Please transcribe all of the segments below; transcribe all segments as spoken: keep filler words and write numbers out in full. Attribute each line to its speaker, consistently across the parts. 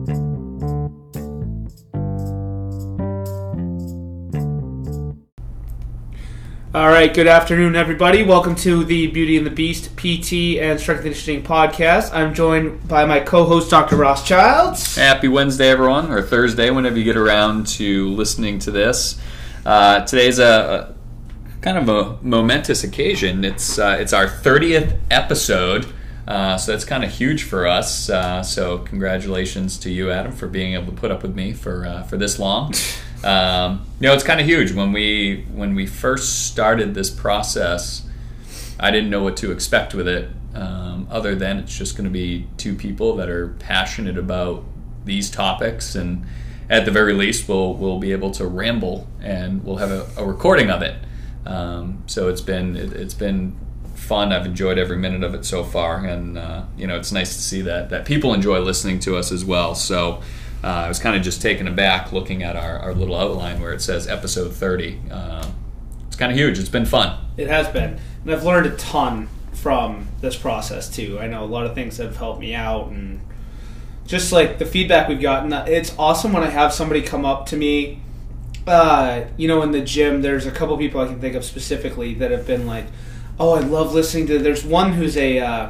Speaker 1: All right, good afternoon, everybody. Welcome to the Beauty and the Beast P T and Strength and Conditioning podcast. I'm joined by my co-host, Doctor Ross Childs.
Speaker 2: Happy Wednesday, everyone, or Thursday, whenever you get around to listening to this. Uh, today's a, a kind of a momentous occasion. It's uh, it's our thirtieth episode, uh, so that's kind of huge for us. Uh, so congratulations to you, Adam, for being able to put up with me for uh, for this long. Um, you know, it's kind of huge. When we when we first started this process, I didn't know what to expect with it, um, other than it's just going to be two people that are passionate about these topics, and at the very least, we'll we'll be able to ramble, and we'll have a, a recording of it. Um, so it's been it, it's been fun. I've enjoyed every minute of it so far, and uh, you know, it's nice to see that that people enjoy listening to us as well. So. Uh, I was kind of just taken aback looking at our, our little outline where it says episode thirty. Uh, it's kind of huge. It's been fun.
Speaker 1: It has been. And I've learned a ton from this process, too. I know a lot of things have helped me out, and just like the feedback we've gotten. It's awesome when I have somebody come up to me. Uh, you know, in the gym, there's a couple people I can think of specifically that have been like, oh, I love listening to... There's one who's a... Uh,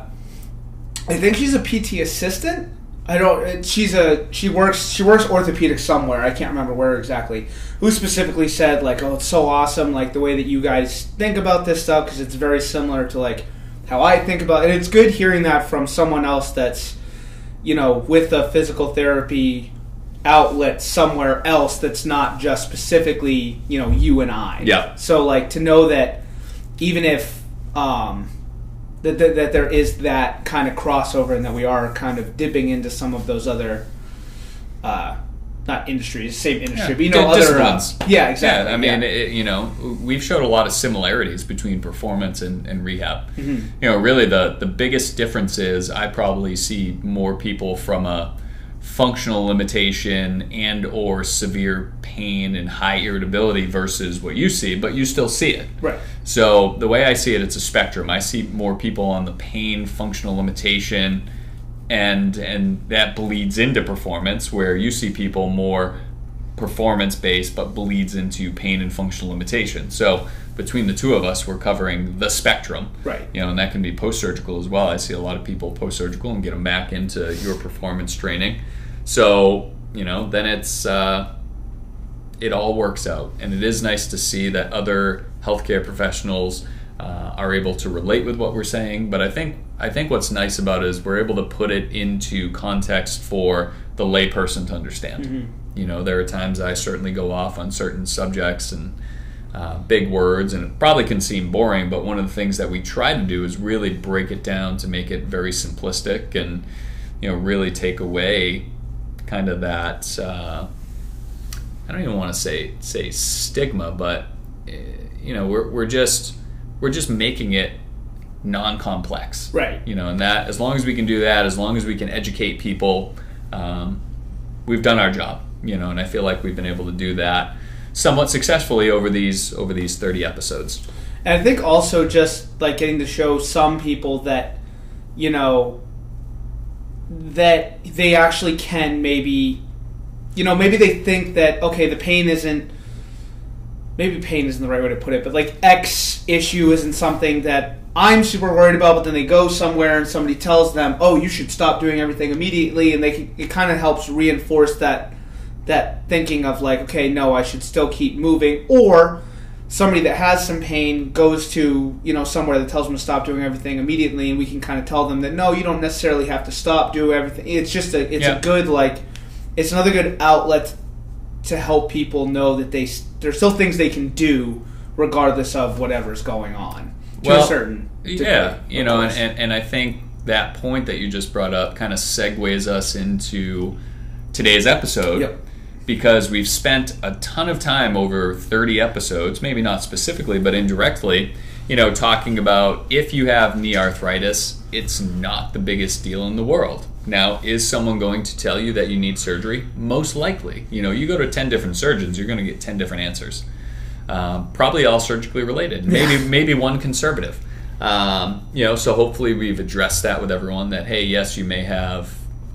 Speaker 1: I think she's a P T assistant. I don't. She's a. She works. She works orthopedics somewhere. I can't remember where exactly. Who specifically said like, "Oh, it's so awesome! Like the way that you guys think about this stuff because it's very similar to like how I think about it." And it's good hearing that from someone else that's, you know, with a physical therapy outlet somewhere else that's not just specifically, you know, you and I.
Speaker 2: Yeah.
Speaker 1: So like to know that even if. Um, That, that, that there is that kind of crossover and that we are kind of dipping into some of those other, uh, not industries, same industry, yeah, but you know,
Speaker 2: d-
Speaker 1: other uh, yeah, exactly.
Speaker 2: Yeah, I mean,
Speaker 1: yeah.
Speaker 2: it, you know, we've showed a lot of similarities between performance and, and rehab.
Speaker 1: Mm-hmm.
Speaker 2: You know, really the, the biggest difference is I probably see more people from a functional limitation and or severe pain and high irritability versus what you see, but you still see it.
Speaker 1: Right.
Speaker 2: So the way I see it, it's a spectrum. I see more people on the pain, functional limitation, and and that bleeds into performance, where you see people more performance-based but bleeds into pain and functional limitation. So between the two of us, we're covering the spectrum.
Speaker 1: Right.
Speaker 2: You know, and that can be post-surgical as well. I see a lot of people post-surgical and get them back into your performance training. So, you know, then it's uh, it all works out. And it is nice to see that other healthcare professionals uh, are able to relate with what we're saying. But I think I think what's nice about it is we're able to put it into context for the layperson to understand. Mm-hmm. You know, there are times I certainly go off on certain subjects and uh, big words, and it probably can seem boring, but one of the things that we try to do is really break it down to make it very simplistic and, you know, really take away kind of that, uh, I don't even want to say say stigma, but, uh, you know, we're we're just we're just making it non-complex.
Speaker 1: Right.
Speaker 2: You know, and that, as long as we can do that, as long as we can educate people, um, we've done our job. You know, and I feel like we've been able to do that somewhat successfully over these over these thirty episodes.
Speaker 1: And I think also just like getting to show some people that, you know, that they actually can maybe, you know, maybe they think that, okay, the pain isn't, maybe pain isn't the right way to put it, but like X issue isn't something that I'm super worried about, but then they go somewhere and somebody tells them, oh, you should stop doing everything immediately, and they can, it kind of helps reinforce that that thinking of like, okay, no, I should still keep moving. Or somebody that has some pain goes to, you know, somewhere that tells them to stop doing everything immediately, and we can kind of tell them that, no, you don't necessarily have to stop doing everything. It's just a, it's yeah. a good, like, it's another good outlet to help people know that they there's still things they can do regardless of whatever's going on. To
Speaker 2: well,
Speaker 1: a certain degree,
Speaker 2: yeah, you know, and, and, and I think that point that you just brought up kind of segues us into today's episode.
Speaker 1: Yep.
Speaker 2: Because we've spent a ton of time over thirty episodes, maybe not specifically, but indirectly, you know, talking about if you have knee arthritis, it's not the biggest deal in the world. Now, is someone going to tell you that you need surgery? Most likely. You know, you go to ten different surgeons, you're going to get ten different answers. Um, probably all surgically related. Maybe maybe one conservative. Um, you know, so hopefully we've addressed that with everyone that, hey, yes, you may have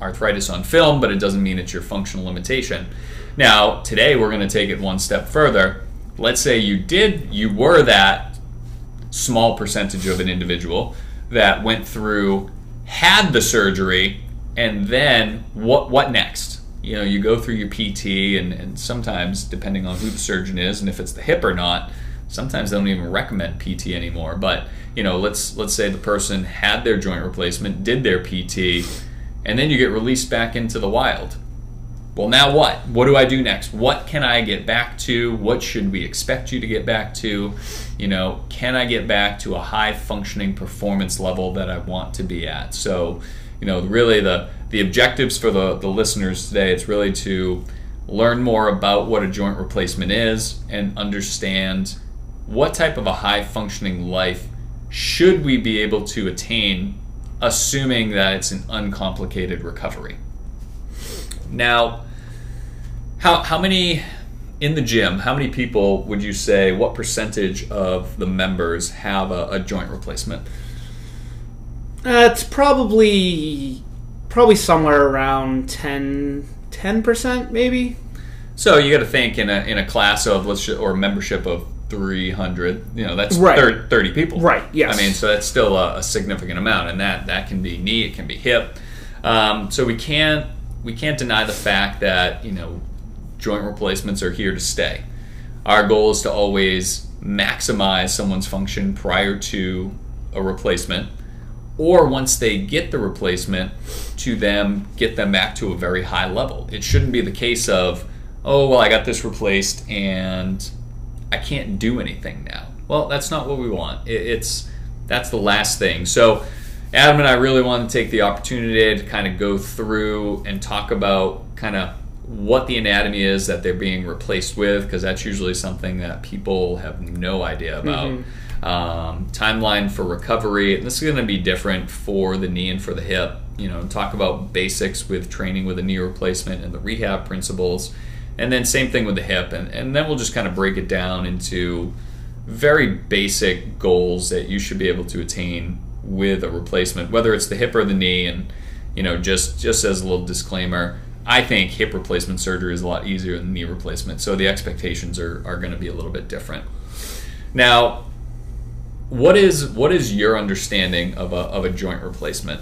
Speaker 2: arthritis on film, but it doesn't mean it's your functional limitation. Now, today we're going to take it one step further. Let's say you did, you were that small percentage of an individual that went through, had the surgery, and then what what next? You know, you go through your P T, and, and sometimes, depending on who the surgeon is and if it's the hip or not, sometimes they don't even recommend P T anymore. But, you know, let's let's say the person had their joint replacement, did their P T, and then you get released back into the wild. Well, now what? What do I do next? What can I get back to? What should we expect you to get back to? You know, can I get back to a high functioning performance level that I want to be at? So, you know, really the, the objectives for the, the listeners today, it's really to learn more about what a joint replacement is and understand what type of a high functioning life should we be able to attain, assuming that it's an uncomplicated recovery. Now, how how many in the gym, how many people would you say, what percentage of the members have a, a joint replacement?
Speaker 1: Uh, it's probably probably somewhere around ten percent maybe.
Speaker 2: So you got to think in a in a class of let's just, or membership of three hundred, you know, that's
Speaker 1: right.
Speaker 2: thirty people.
Speaker 1: Right, yes.
Speaker 2: I mean, so that's still a, a significant amount, and that that can be knee, it can be hip. Um, so we can't we can't deny the fact that, you know, joint replacements are here to stay. Our goal is to always maximize someone's function prior to a replacement, or once they get the replacement, to them get them back to a very high level. It shouldn't be the case of, oh, well, I got this replaced and I can't do anything now. Well, that's not what we want. It, it's that's the last thing. So Adam and I really want to take the opportunity to kind of go through and talk about kind of what the anatomy is that they're being replaced with, because that's usually something that people have no idea about. Mm-hmm. Um, timeline for recovery, and this is going to be different for the knee and for the hip. You know, talk about basics with training with a knee replacement and the rehab principles, and then same thing with the hip, and, and then we'll just kind of break it down into very basic goals that you should be able to attain with a replacement, whether it's the hip or the knee. And, you know, just just as a little disclaimer, I think hip replacement surgery is a lot easier than knee replacement, so the expectations are, are going to be a little bit different. Now, what is what is your understanding of a of a joint replacement?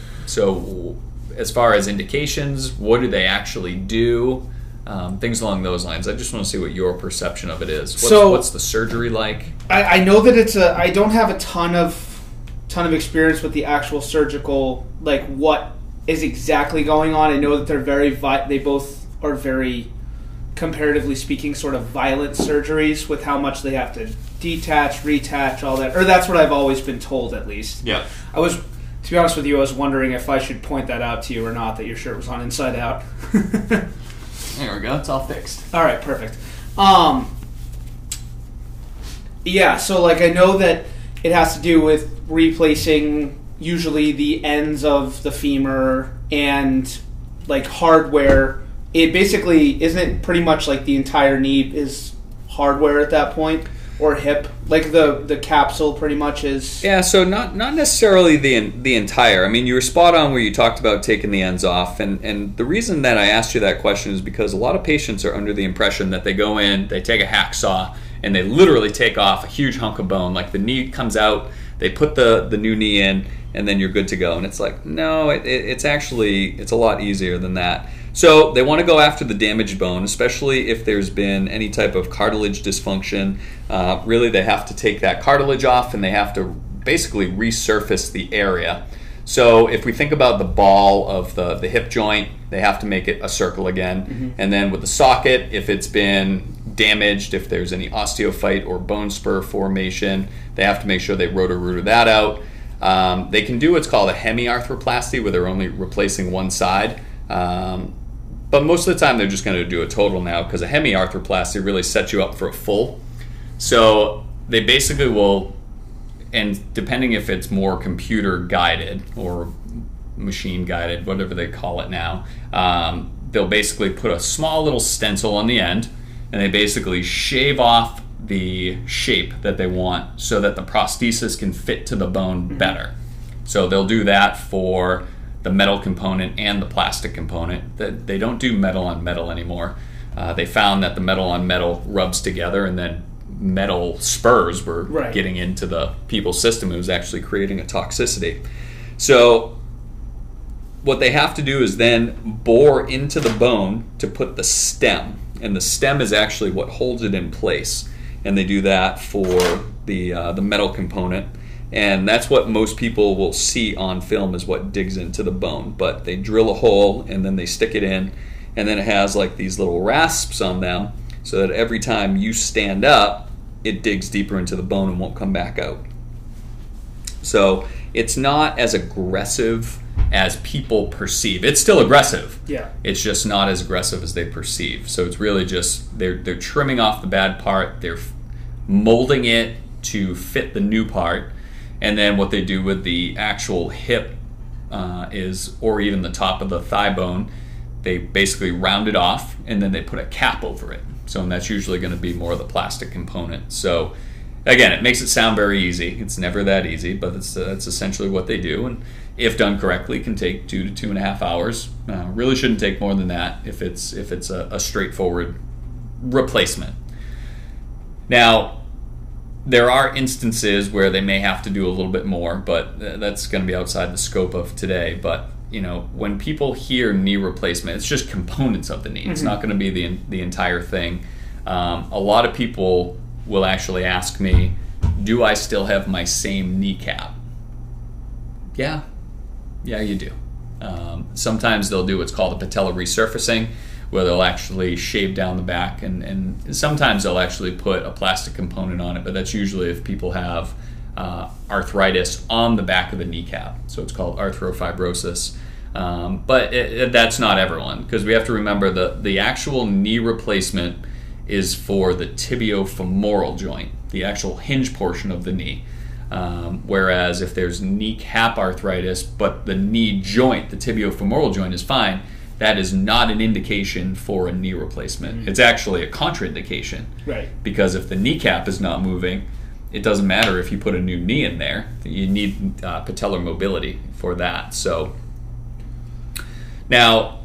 Speaker 2: So, as far as indications, what do they actually do? Um, things along those lines. I just want to see what your perception of it is. What's,
Speaker 1: so,
Speaker 2: what's the surgery like?
Speaker 1: I, I know that it's a. I don't have a ton of ton of experience with the actual surgical, like what is exactly going on. I know that they're very. Vi- they both are very, comparatively speaking, sort of violent surgeries with how much they have to detach, retach, all that. Or that's what I've always been told, at least.
Speaker 2: Yeah.
Speaker 1: I was, to be honest with you, I was wondering if I should point that out to you or not, that your shirt was on inside out.
Speaker 2: There we go. It's all fixed.
Speaker 1: All right, perfect. Um, yeah, so like I know that it has to do with replacing usually the ends of the femur and like hardware. It basically isn't pretty much like the entire knee is hardware at that point, or hip, like the the capsule pretty much is.
Speaker 2: Yeah, so not not necessarily the the entire. I mean, you were spot on where you talked about taking the ends off, and and the reason that I asked you that question is because a lot of patients are under the impression that they go in, they take a hacksaw, and they literally take off a huge hunk of bone, like the knee comes out, they put the the new knee in, and then you're good to go. And it's like, no, it, it, it's actually it's a lot easier than that. So they want to go after the damaged bone, especially if there's been any type of cartilage dysfunction. Uh, really, they have to take that cartilage off, and they have to basically resurface the area. So if we think about the ball of the, the hip joint, they have to make it a circle again. Mm-hmm. And then with the socket, if it's been damaged, if there's any osteophyte or bone spur formation, they have to make sure they roto-rooter that out. Um, they can do what's called a hemiarthroplasty, where they're only replacing one side. Um, But most of the time, they're just going to do a total now, because a hemiarthroplasty really sets you up for a full. So they basically will, and depending if it's more computer guided or machine guided, whatever they call it now, um, they'll basically put a small little stencil on the end, and they basically shave off the shape that they want so that the prosthesis can fit to the bone better. So they'll do that for the metal component and the plastic component. That they don't do metal on metal anymore. Uh, they found that the metal on metal rubs together, and then metal spurs were
Speaker 1: right.
Speaker 2: getting into the people's system. It was actually creating a toxicity. So what they have to do is then bore into the bone to put the stem, and the stem is actually what holds it in place. And they do that for the uh, the metal component, and that's what most people will see on film is what digs into the bone. But they drill a hole and then they stick it in, and then it has like these little rasps on them, so that every time you stand up, it digs deeper into the bone and won't come back out. So it's not as aggressive as people perceive. It's still aggressive.
Speaker 1: Yeah.
Speaker 2: It's just not as aggressive as they perceive. So it's really just they're they're trimming off the bad part. They're molding it to fit the new part, and then what they do with the actual hip uh, is, or even the top of the thigh bone, they basically round it off and then they put a cap over it. So and that's usually going to be more of the plastic component. So again, it makes it sound very easy. It's never that easy, but it's uh, that's essentially what they do. And if done correctly, can take two to two and a half hours. Uh, really shouldn't take more than that if it's if it's a, a straightforward replacement. Now, there are instances where they may have to do a little bit more, but that's going to be outside the scope of today. But you know, when people hear knee replacement, it's just components of the knee. Mm-hmm. It's not going to be the the entire thing. Um, a lot of people will actually ask me, "Do I still have my same kneecap?" Yeah. Yeah, you do. Um, sometimes they'll do what's called a patella resurfacing, where they'll actually shave down the back, and, and sometimes they'll actually put a plastic component on it, but that's usually if people have uh, arthritis on the back of the kneecap. So it's called arthrofibrosis. Um, but it, it, that's not everyone, because we have to remember the, the actual knee replacement is for the tibiofemoral joint, the actual hinge portion of the knee. Um, whereas if there's kneecap arthritis, but the knee joint, the tibiofemoral joint is fine, that is not an indication for a knee replacement. Mm-hmm. It's actually a contraindication.
Speaker 1: Right. Because
Speaker 2: if the kneecap is not moving, it doesn't matter if you put a new knee in there. You need uh, patellar mobility for that. So now,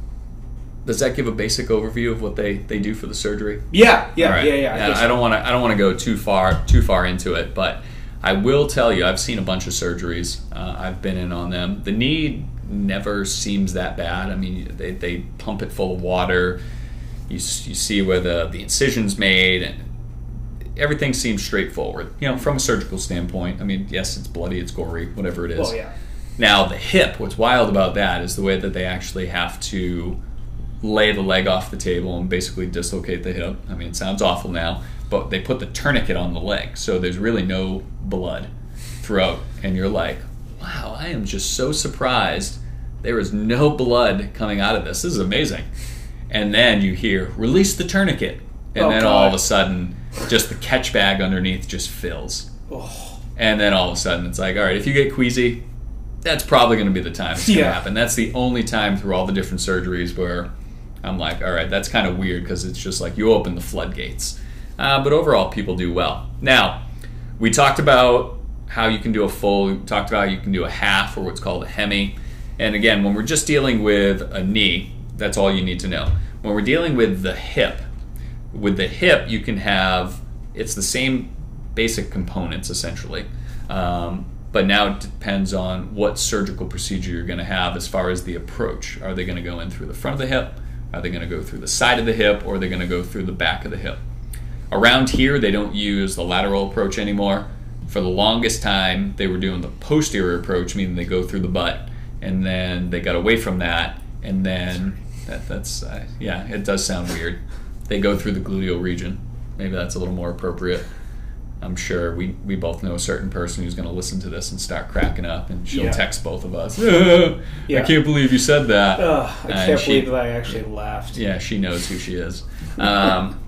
Speaker 2: does that give a basic overview of what they, they do for the surgery?
Speaker 1: Yeah, yeah,
Speaker 2: right.
Speaker 1: yeah, yeah.
Speaker 2: I, I don't want to I don't want to go too far too far into it, but I will tell you, I've seen a bunch of surgeries. Uh, I've been in on them. The knee never seems that bad. I mean, they, they pump it full of water. You you see where the, the incision's made, and everything seems straightforward. You know, from a surgical standpoint. I mean, yes, it's bloody, it's gory, whatever it is.
Speaker 1: Well, yeah.
Speaker 2: Now, the hip, what's wild about that is the way that they actually have to lay the leg off the table and basically dislocate the hip. I mean, it sounds awful now, but they put the tourniquet on the leg, so there's really no blood throughout, and you're like, wow, I am just so surprised there is no blood coming out of this. This is amazing. And then you hear, release the tourniquet, and
Speaker 1: oh,
Speaker 2: then
Speaker 1: God.
Speaker 2: all of a sudden, just the catch bag underneath just fills.
Speaker 1: Oh.
Speaker 2: And then all of a sudden, it's like, all right, if you get queasy, that's probably going to be the time it's going to
Speaker 1: yeah.
Speaker 2: happen. That's the only time through all the different surgeries where I'm like, all right, that's kind of weird, because it's just like you open the floodgates. Uh, but overall, people do well. Now, we talked about how you can do a full, we talked about how you can do a half, or what's called a hemi. And again, when we're just dealing with a knee, that's all you need to know. When we're dealing with the hip, with the hip, you can have, it's the same basic components, essentially. Um, but now it depends on what surgical procedure you're going to have as far as the approach. Are they going to go in through the front of the hip? Are they going to go through the side of the hip? Or are they going to go through the back of the hip? Around here, they don't use the lateral approach anymore. For the longest time, they were doing the posterior approach, meaning they go through the butt, and then they got away from that, and then that, that's, uh, yeah, it does sound weird. They go through the gluteal region. Maybe that's a little more appropriate. I'm sure we, we both know a certain person who's going to listen to this and start cracking up, and she'll
Speaker 1: yeah.
Speaker 2: text both of us. yeah. I can't believe you said that.
Speaker 1: Uh, I can't
Speaker 2: uh, she,
Speaker 1: believe that I actually laughed.
Speaker 2: Yeah, she knows who she is. Um,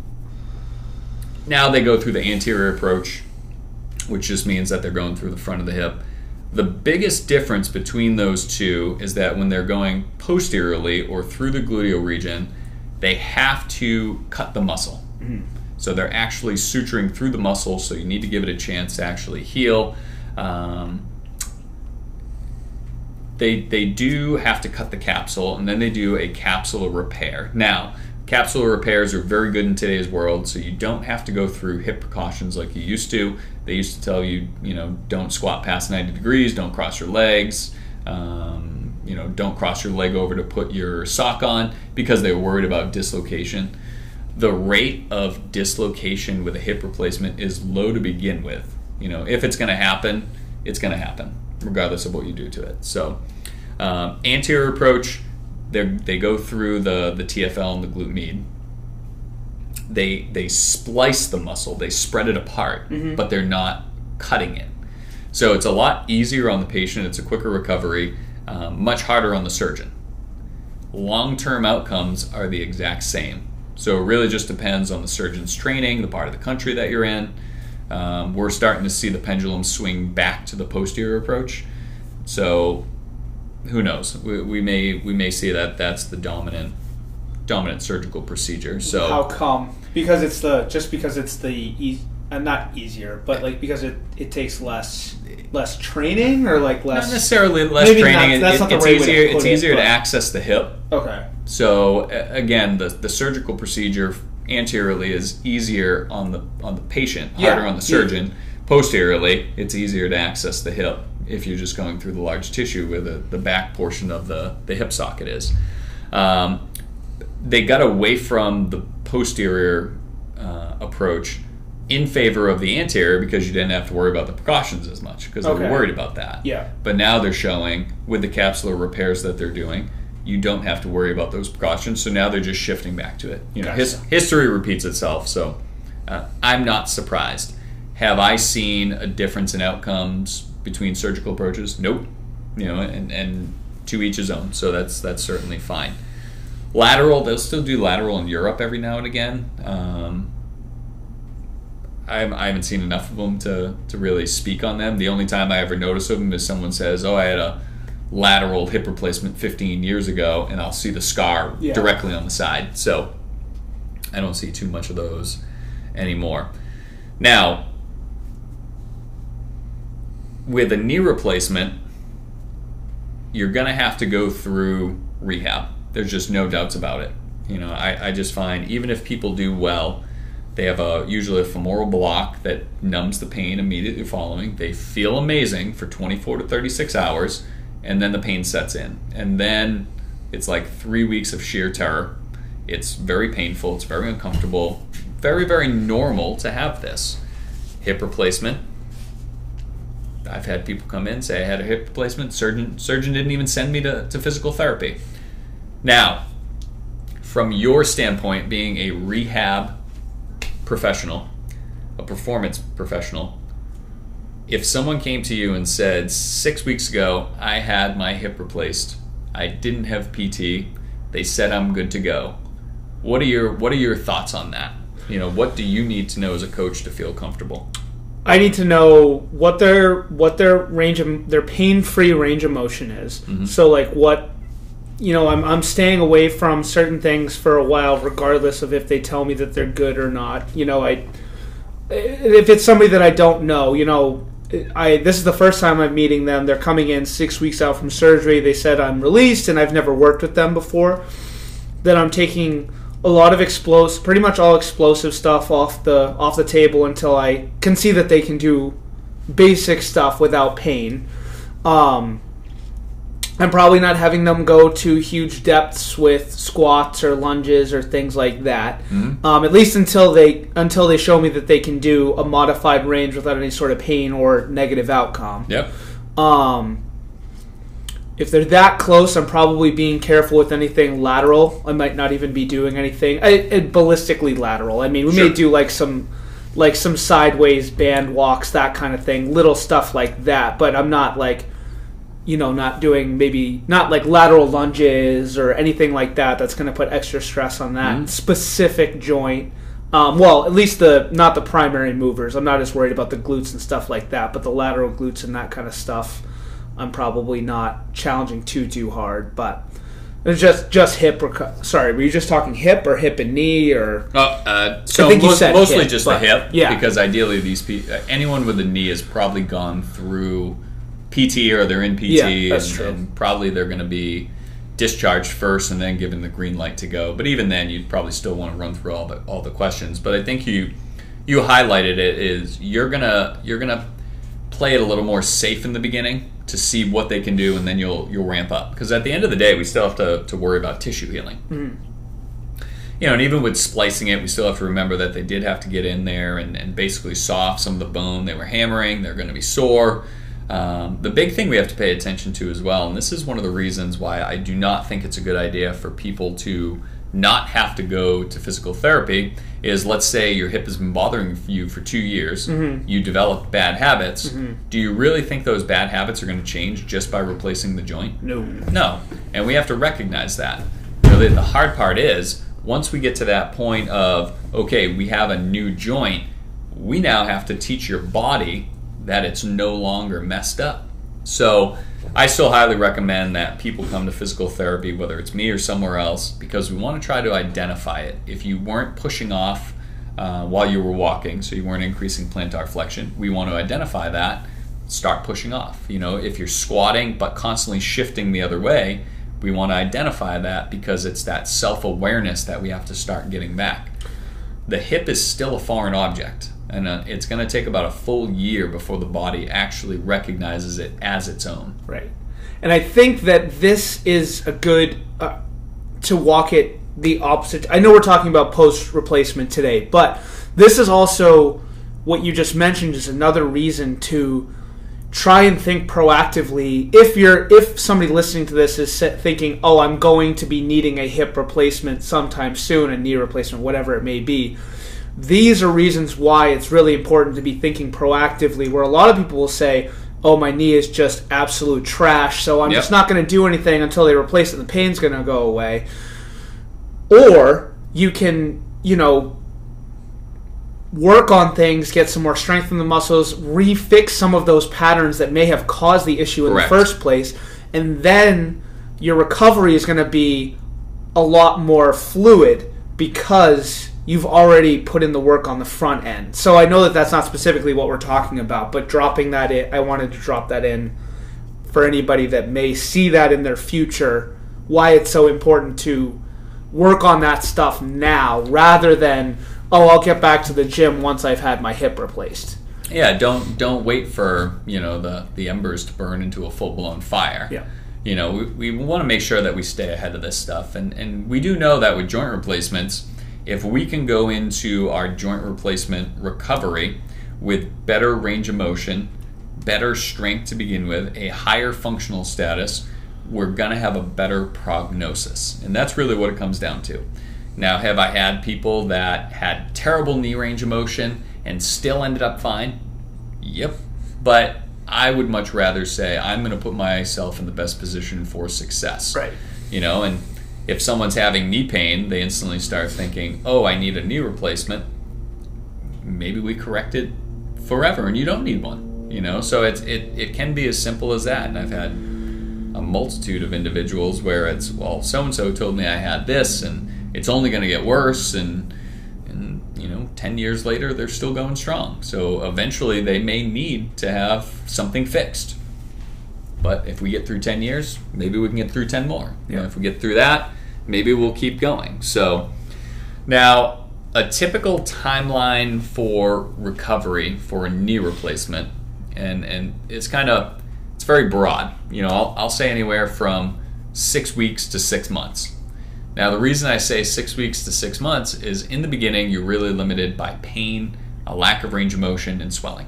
Speaker 2: now they go through the anterior approach, which just means that they're going through the front of the hip. The biggest difference between those two is that when they're going posteriorly or through the gluteal region, they have to cut the muscle. Mm-hmm. So they're actually suturing through the muscle, so you need to give it a chance to actually heal. Um, they they do have to cut the capsule, and then they do a capsule repair. Now, capsule repairs are very good in today's world, so you don't have to go through hip precautions like you used to. They used to tell you, you know, don't squat past ninety degrees, don't cross your legs, um, you know, don't cross your leg over to put your sock on, because they were worried about dislocation. The rate of dislocation with a hip replacement is low to begin with. You know, if it's going to happen, it's going to happen, regardless of what you do to it. So, um, anterior approach, they they go through the, the T F L and the glute med. They they splice the muscle, they spread it apart, mm-hmm. but they're not cutting it. So it's a lot easier on the patient. It's a quicker recovery, um, much harder on the surgeon. Long-term outcomes are the exact same. So it really just depends on the surgeon's training, the part of the country that you're in. Um, we're starting to see the pendulum swing back to the posterior approach. So who knows? We, we may we may see that that's the dominant dominant surgical procedure. So
Speaker 1: how come? Because it's the just because it's the e- uh, not easier, but like because it, it takes less less training or like less
Speaker 2: not necessarily less
Speaker 1: maybe
Speaker 2: training.
Speaker 1: Not, that's
Speaker 2: it,
Speaker 1: not the
Speaker 2: it's
Speaker 1: right
Speaker 2: easier.
Speaker 1: way to put
Speaker 2: it's
Speaker 1: it,
Speaker 2: easier
Speaker 1: but...
Speaker 2: to access the hip.
Speaker 1: Okay.
Speaker 2: So again, the the surgical procedure anteriorly is easier on the on the patient, harder
Speaker 1: yeah.
Speaker 2: on the surgeon. Yeah. Posteriorly, it's easier to access the hip if you're just going through the large tissue where the, the back portion of the, the hip socket is. Um, they got away from the posterior uh, approach in favor of the anterior because you didn't have to worry about the precautions as much because they
Speaker 1: okay.
Speaker 2: were worried about that.
Speaker 1: Yeah.
Speaker 2: But now they're showing with the capsular repairs that they're doing, you don't have to worry about those precautions. So now they're just shifting back to it. You know,
Speaker 1: gotcha.
Speaker 2: his, history repeats itself. So uh, I'm not surprised. Have I seen a difference in outcomes between surgical approaches? Nope. You know, and, and to each his own. So that's that's certainly fine. Lateral, they'll still do lateral in Europe every now and again. Um, I, I haven't seen enough of them to, to really speak on them. The only time I ever notice of them is someone says, oh, I had a lateral hip replacement fifteen years ago, and I'll see the scar yeah. directly on the side. So I don't see too much of those anymore. Now, with a knee replacement, you're going to have to go through rehab. There's just no doubts about it. You know, I, I just find even if people do well, they have a usually a femoral block that numbs the pain immediately following. They feel amazing for twenty-four to thirty-six hours, and then the pain sets in. And then it's like three weeks of sheer terror. It's very painful. It's very uncomfortable. Very, very normal to have this. Hip replacement. I've had people come in, say I had a hip replacement. Surgeon surgeon didn't even send me to, to physical therapy. Now, from your standpoint, being a rehab professional, a performance professional, if someone came to you and said, six weeks ago, I had my hip replaced, I didn't have P T, they said I'm good to go, what are your what are your thoughts on that? You know, what do you need to know as a coach to feel comfortable?
Speaker 1: I need to know what their what their range of their pain-free range of motion is. Mm-hmm. So like what you know, I'm I'm staying away from certain things for a while regardless of if they tell me that they're good or not. You know, I if it's somebody that I don't know, you know, I this is the first time I'm meeting them. They're coming in six weeks out from surgery. They said I'm released and I've never worked with them before. That I'm taking a lot of explosive, pretty much all explosive stuff off the off the table until I can see that they can do basic stuff without pain. Um, I'm probably not having them go to huge depths with squats or lunges or things like that. Mm-hmm. Um, at least until they until they show me that they can do a modified range without any sort of pain or negative outcome.
Speaker 2: Yep.
Speaker 1: Um, If they're that close, I'm probably being careful with anything lateral. I might not even be doing anything I, it, ballistically lateral. I mean, we sure. may do like some, like some sideways band walks, that kind of thing, little stuff like that. But I'm not like, you know, not doing maybe not like lateral lunges or anything like that. That's going to put extra stress on that mm-hmm. specific joint. Um, well, at least the not the primary movers. I'm not as worried about the glutes and stuff like that, but the lateral glutes and that kind of stuff. I'm probably not challenging too too hard, but it's just just hip. Reco- Sorry, were you just talking hip or hip and knee or?
Speaker 2: Oh, uh, so
Speaker 1: I think
Speaker 2: most,
Speaker 1: you said
Speaker 2: mostly
Speaker 1: hip,
Speaker 2: just
Speaker 1: but,
Speaker 2: the hip,
Speaker 1: yeah.
Speaker 2: Because ideally, these pe- anyone with a knee has probably gone through P T or they're in P T,
Speaker 1: Yeah, that's
Speaker 2: and,
Speaker 1: true.
Speaker 2: and probably they're going to be discharged first and then given the green light to go. But even then, you'd probably still want to run through all the all the questions. But I think you you highlighted it is you're gonna you're gonna play it a little more safe in the beginning to see what they can do, and then you'll you'll ramp up. Because at the end of the day, we still have to, to worry about tissue healing.
Speaker 1: Mm.
Speaker 2: You know, and even with splicing it, we still have to remember that they did have to get in there and, and basically saw off some of the bone they were hammering. They're going to be sore. Um, the big thing we have to pay attention to as well, and this is one of the reasons why I do not think it's a good idea for people to not have to go to physical therapy, is let's say your hip has been bothering you for two years,
Speaker 1: Mm-hmm.
Speaker 2: you developed bad habits.
Speaker 1: Mm-hmm.
Speaker 2: Do you really think those bad habits are going to change just by replacing the joint?
Speaker 1: No.
Speaker 2: No, and we have to recognize that. You know, the, the hard part is, once we get to that point of, okay, we have a new joint, we now have to teach your body that it's no longer messed up. So I still highly recommend that people come to physical therapy, whether it's me or somewhere else, because we want to try to identify it. If you weren't pushing off uh, while you were walking, so you weren't increasing plantar flexion, we want to identify that, start pushing off. You know, if you're squatting but constantly shifting the other way, we want to identify that, because it's that self-awareness that we have to start getting back. The hip is still a foreign object, and uh, it's going to take about a full year before the body actually recognizes it as its own.
Speaker 1: Right. And I think that this is a good, uh, to walk it the opposite. I know we're talking about post-replacement today, but this is also, what you just mentioned is another reason to try and think proactively. If you're, if somebody listening to this is thinking, oh, I'm going to be needing a hip replacement sometime soon, a knee replacement, whatever it may be, these are reasons why it's really important to be thinking proactively, where a lot of people will say, oh, my knee is just absolute trash, so I'm
Speaker 2: Yep.
Speaker 1: just not going to do anything until they replace it and the pain's going to go away. Or you can, you know, work on things, get some more strength in the muscles, refix some of those patterns that may have caused the issue in
Speaker 2: Correct.
Speaker 1: the first place, and then your recovery is going to be a lot more fluid because you've already put in the work on the front end. So I know that that's not specifically what we're talking about, but dropping that in, I wanted to drop that in for anybody that may see that in their future, why it's so important to work on that stuff now rather than, oh, I'll get back to the gym once I've had my hip replaced.
Speaker 2: Yeah, don't don't wait for, you know, the, the embers to burn into a full-blown fire.
Speaker 1: Yeah.
Speaker 2: You know, we, we want to make sure that we stay ahead of this stuff. And, and we do know that with joint replacements, if we can go into our joint replacement recovery with better range of motion, better strength to begin with, a higher functional status, we're going to have a better prognosis. And that's really what it comes down to. Now, have I had people that had terrible knee range of motion and still ended up fine? Yep. But I would much rather say I'm going to put myself in the best position for success.
Speaker 1: Right.
Speaker 2: You know, and if someone's having knee pain, they instantly start thinking, oh, I need a knee replacement. Maybe we correct it forever and you don't need one. You know, so it's, it, it can be as simple as that. And I've had a multitude of individuals where it's, well, so-and-so told me I had this and it's only going to get worse, and, and you know, ten years later, they're still going strong. So eventually they may need to have something fixed. But if we get through ten years, maybe we can get through ten more. You know, if we get through that, maybe we'll keep going. So now, a typical timeline for recovery for a knee replacement, and, and it's kind of, it's very broad. You know, I'll, I'll say anywhere from six weeks to six months. Now, the reason I say six weeks to six months is in the beginning, you're really limited by pain, a lack of range of motion, and swelling.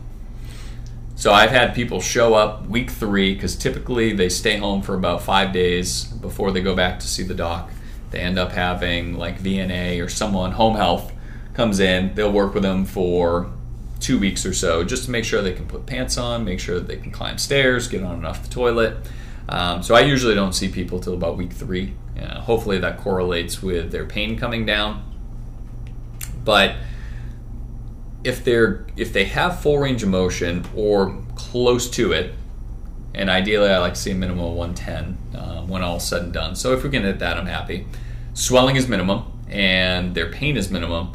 Speaker 2: So I've had people show up week three, because typically they stay home for about five days before they go back to see the doc. They end up having like V N A or someone, home health, comes in. They'll work with them for two weeks or so just to make sure they can put pants on, make sure that they can climb stairs, get on and off the toilet. Um, so I usually don't see people till about week three. Uh, hopefully that correlates with their pain coming down. But if they're if they have full range of motion or close to it, and ideally I like to see a minimum of one ten uh, when all is said and done. So if we can hit that, I'm happy. Swelling is minimum and their pain is minimum,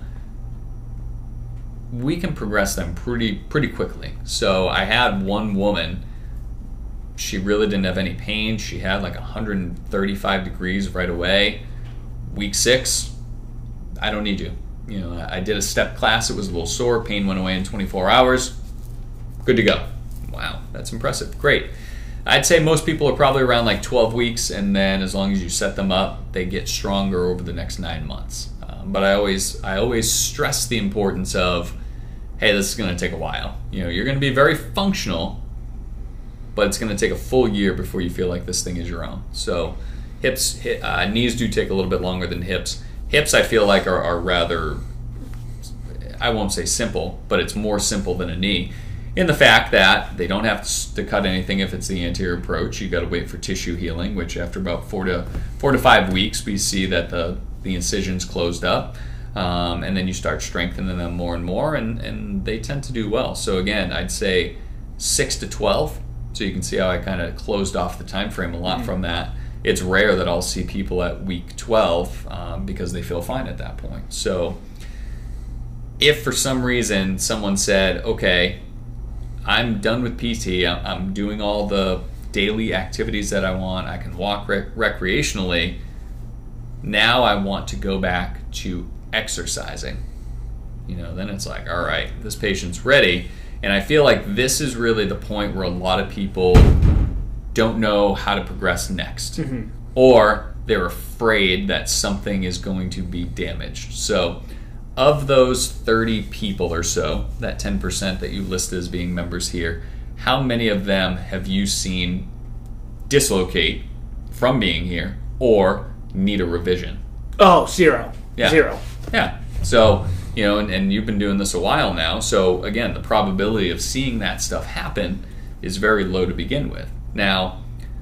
Speaker 2: we can progress them pretty pretty quickly. So I had one woman she really didn't have any pain. She had like one hundred thirty-five degrees right away. Week six, I don't need you. You know, I did a step class. It was a little sore. Pain went away in twenty-four hours. Good to go. Wow, that's impressive. Great. I'd say most people are probably around like twelve weeks, and then as long as you set them up, they get stronger over the next nine months. Um, but I always, I always stress the importance of, hey, this is going to take a while. You know, you're going to be very functional, but it's going to take a full year before you feel like this thing is your own. So, hips, hip, uh, knees do take a little bit longer than hips. Hips, I feel like are, are rather, I won't say simple, but it's more simple than a knee. In the fact that they don't have to cut anything if it's the anterior approach. You got to wait for tissue healing, which after about four to four to five weeks, we see that the the incision's closed up, um, and then you start strengthening them more and more, and and they tend to do well. So again, I'd say six to twelve. So you can see how I kind of closed off the time frame a lot mm-hmm. from that. It's rare that I'll see people at week twelve um, because they feel fine at that point. So if for some reason someone said, okay, I'm done with P T. I'm doing all the daily activities that I want. I can walk rec- recreationally. Now I want to go back to exercising. You know, then it's like, all right, this patient's ready. And I feel like this is really the point where a lot of people don't know how to progress next. Mm-hmm. Or they're afraid that something is going to be damaged. So of those thirty people or so, that ten percent that you listed as being members here, how many of them have you seen dislocate from being here or need a revision?
Speaker 1: Oh, zero.
Speaker 2: Yeah.
Speaker 1: Zero.
Speaker 2: Yeah. So, you know, and, and you've been doing this a while now. So, again, the probability of seeing that stuff happen is very low to begin with. Now,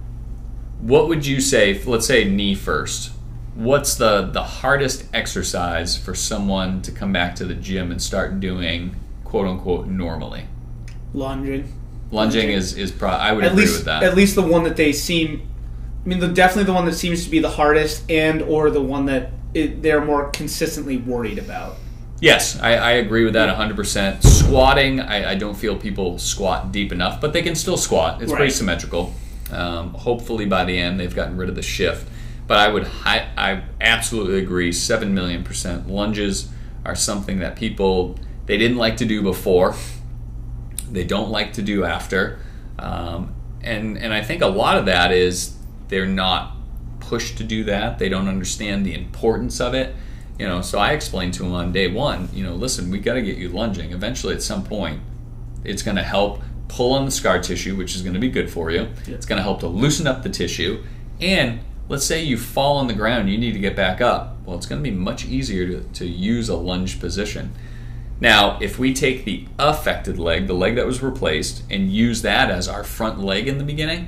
Speaker 2: what would you say, let's say knee first. What's the, the hardest exercise for someone to come back to the gym and start doing, quote unquote, normally?
Speaker 1: Lunging.
Speaker 2: Lunging is, is pro- I would
Speaker 1: at
Speaker 2: agree
Speaker 1: least,
Speaker 2: with that.
Speaker 1: At least the one that they seem, I mean, the, definitely the one that seems to be the hardest and or the one that it, they're more consistently worried about.
Speaker 2: Yes, I, I agree with that one hundred percent. Squatting, I, I don't feel people squat deep enough, but they can still squat. It's right. Pretty symmetrical. Um, hopefully by the end they've gotten rid of the shift. But I would, I, I absolutely agree, seven million percent. Lunges are something that people, they didn't like to do before. They don't like to do after. Um, and, and I think a lot of that is they're not pushed to do that. They don't understand the importance of it. You know, so I explained to them on day one, you know, listen, we got to get you lunging. Eventually at some point, it's going to help pull on the scar tissue, which is going to be good for you. Yeah. It's going to help to loosen up the tissue. And let's say you fall on the ground, you need to get back up. Well, it's going to be much easier to, to use a lunge position. Now, if we take the affected leg, the leg that was replaced, and use that as our front leg in the beginning,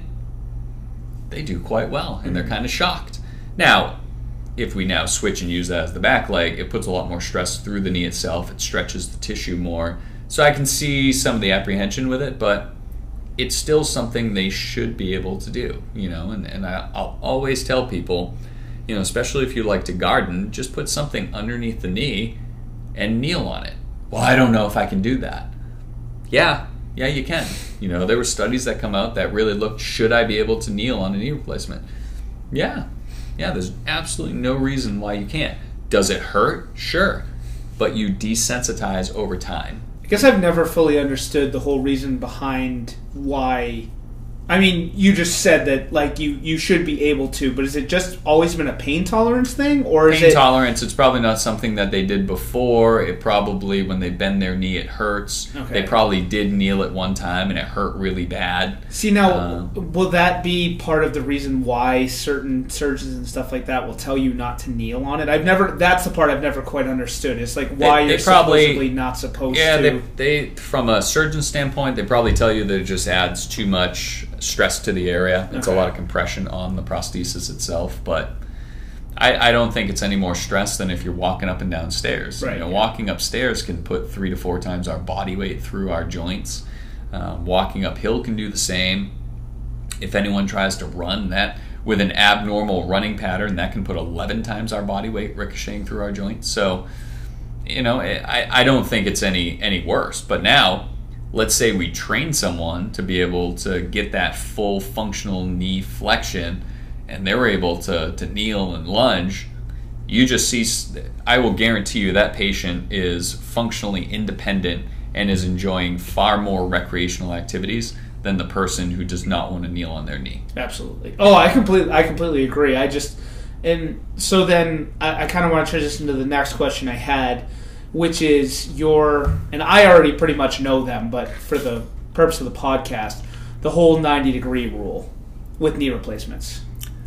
Speaker 2: they do quite well, and they're kind of shocked. Now, if we now switch and use that as the back leg, it puts a lot more stress through the knee itself. It stretches the tissue more. So I can see some of the apprehension with it, but it's still something they should be able to do, you know, and, and I, I'll always tell people, you know, especially if you like to garden, just put something underneath the knee and kneel on it. Well, I don't know if I can do that. Yeah, yeah, you can. You know, there were studies that come out that really looked, should I be able to kneel on a knee replacement? Yeah, yeah, there's absolutely no reason why you can't. Does it hurt? Sure, but you desensitize over time.
Speaker 1: I guess I've never fully understood the whole reason behind why. I mean, you just said that like you, you should be able to, but has it just always been a pain tolerance thing, or is
Speaker 2: pain
Speaker 1: it
Speaker 2: tolerance? It's probably not something that they did before. It probably, when they bend their knee, it hurts. Okay. They probably did kneel at one time and it hurt really bad.
Speaker 1: See, now uh, will that be part of the reason why certain surgeons and stuff like that will tell you not to kneel on it? I've never. That's the part I've never quite understood. It's like why they, they you're probably, supposedly not supposed
Speaker 2: yeah,
Speaker 1: to.
Speaker 2: Yeah, they, they from a surgeon standpoint, they probably tell you that it just adds too much stress to the area. It's okay. A lot of compression on the prosthesis itself, but I, I don't think it's any more stress than if you're walking up and down stairs. Right, you know, yeah. Walking upstairs can put three to four times our body weight through our joints. Um, walking uphill can do the same. If anyone tries to run that with an abnormal running pattern, that can put eleven times our body weight ricocheting through our joints. So, you know, I, I don't think it's any any worse. But now, let's say we train someone to be able to get that full functional knee flexion, and they were able to, to kneel and lunge, you just see, I will guarantee you that patient is functionally independent and is enjoying far more recreational activities than the person who does not want to kneel on their knee.
Speaker 1: Absolutely. Oh, I completely, I completely agree. I just, and so then I, I kind of want to transition to the next question I had, which is your, and I already pretty much know them, but for the purpose of the podcast, the whole ninety degree rule with knee replacements.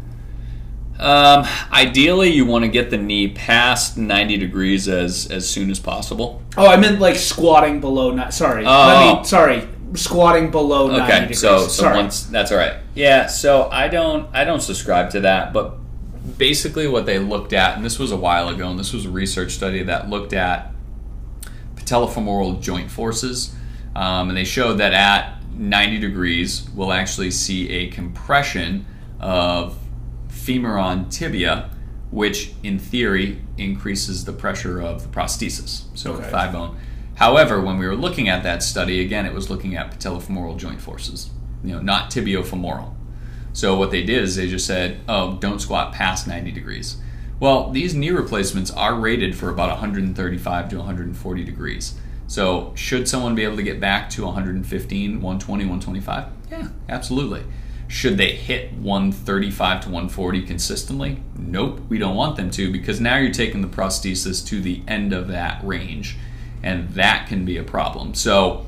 Speaker 2: Um, ideally, you want to get the knee past ninety degrees as, as soon as possible.
Speaker 1: Oh, I meant like squatting below. Ni- sorry,
Speaker 2: oh.
Speaker 1: Let me, sorry, squatting below
Speaker 2: okay,
Speaker 1: ninety degrees.
Speaker 2: so so
Speaker 1: sorry.
Speaker 2: once that's all right. Yeah, so I don't I don't subscribe to that, but basically what they looked at, and this was a while ago, and this was a research study that looked at patellofemoral joint forces, um, and they showed that at ninety degrees, we'll actually see a compression of femur on tibia, which in theory increases the pressure of the prosthesis, so
Speaker 1: okay.
Speaker 2: thigh bone. However, when we were looking at that study, again, it was looking at patellofemoral joint forces, you know, not tibiofemoral. So what they did is they just said, oh, don't squat past ninety degrees. Well, these knee replacements are rated for about one thirty-five to one forty degrees. So should someone be able to get back to one fifteen, one twenty, one twenty-five? Yeah, absolutely. Should they hit one thirty-five to one forty consistently? Nope, we don't want them to, because now you're taking the prosthesis to the end of that range, and that can be a problem. So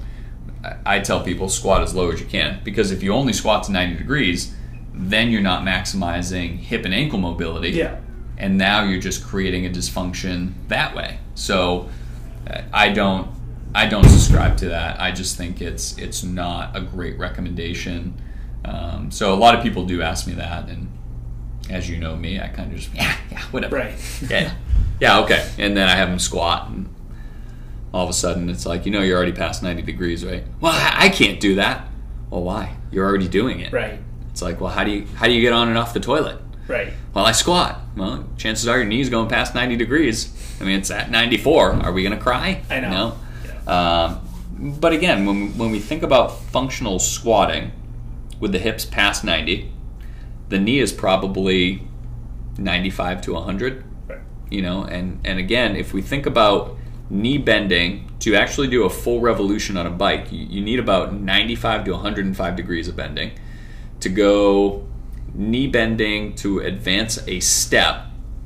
Speaker 2: I tell people squat as low as you can, because if you only squat to ninety degrees, then you're not maximizing hip and ankle mobility.
Speaker 1: Yeah.
Speaker 2: And now you're just creating a dysfunction that way. So I don't I don't subscribe to that. I just think it's it's not a great recommendation. Um, so a lot of people do ask me that, and as you know me, I kind of just yeah yeah whatever.
Speaker 1: Right.
Speaker 2: yeah yeah okay. And then I have them squat, and all of a sudden it's like, you know, you're already past ninety degrees, right? Well, I, I can't do that. Well, why? You're already doing it.
Speaker 1: Right.
Speaker 2: It's like, well, how do you how do you get on and off the toilet?
Speaker 1: Right.
Speaker 2: Well, I squat. Well, chances are your knee's going past ninety degrees. I mean, it's at ninety-four. Are we going to cry?
Speaker 1: I know.
Speaker 2: No.
Speaker 1: Yeah.
Speaker 2: Um, but again, when when we think about functional squatting with the hips past ninety, the knee is probably ninety-five to one hundred.
Speaker 1: Right.
Speaker 2: You know, and and again, if we think about knee bending to actually do a full revolution on a bike, you, you need about ninety-five to one hundred five degrees of bending. To go knee bending to advance a step,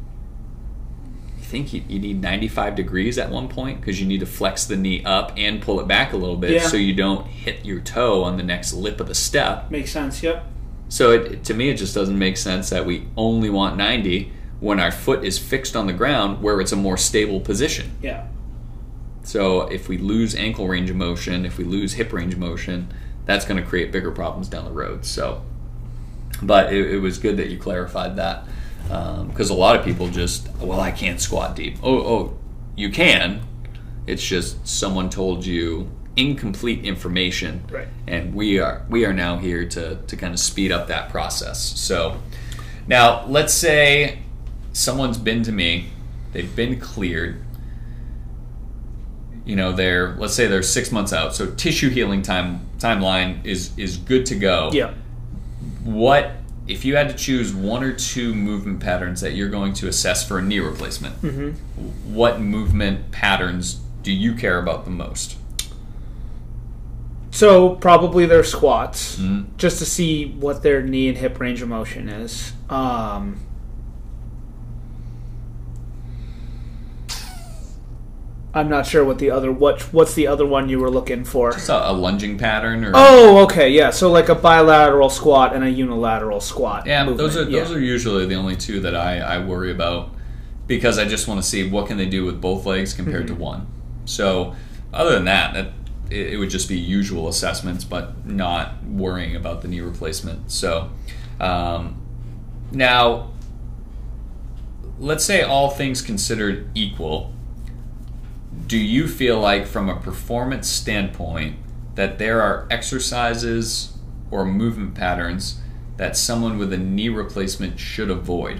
Speaker 2: I think you, you need ninety-five degrees at one point, because you need to flex the knee up and pull it back a little bit,
Speaker 1: yeah.
Speaker 2: so you don't hit your toe on the next lip of the step.
Speaker 1: Makes sense, yep.
Speaker 2: So it, to me, it just doesn't make sense that we only want ninety when our foot is fixed on the ground where it's a more stable position.
Speaker 1: Yeah.
Speaker 2: So if we lose ankle range of motion, if we lose hip range of motion, that's going to create bigger problems down the road. So, but it, it was good that you clarified that, because um, a lot of people just, well, I can't squat deep. Oh, oh, you can. It's just someone told you incomplete information,
Speaker 1: right?
Speaker 2: And we are we are now here to to kind of speed up that process. So now let's say someone's been to me, they've been cleared. You know, they're, let's say they're six months out, so tissue healing time timeline is is good to go.
Speaker 1: Yeah.
Speaker 2: What if you had to choose one or two movement patterns that you're going to assess for a knee replacement?
Speaker 1: Mm-hmm.
Speaker 2: What movement patterns do you care about the most?
Speaker 1: So probably their squats,
Speaker 2: Mm-hmm.
Speaker 1: just to see what their knee and hip range of motion is. Um, I'm not sure what the other what what's the other one you were looking for.
Speaker 2: Just a, a lunging pattern, or
Speaker 1: oh, okay, yeah. So like a bilateral squat and a unilateral squat.
Speaker 2: yeah,
Speaker 1: movement.
Speaker 2: those are
Speaker 1: yeah.
Speaker 2: those are usually the only two that I, I worry about, because I just want to see what can they do with both legs compared
Speaker 1: Mm-hmm.
Speaker 2: to one. So other than that, that it, it would just be usual assessments, but not worrying about the knee replacement. So um, now, let's say all things considered equal. Do you feel like, from a performance standpoint, that there are exercises or movement patterns that someone with a knee replacement should avoid?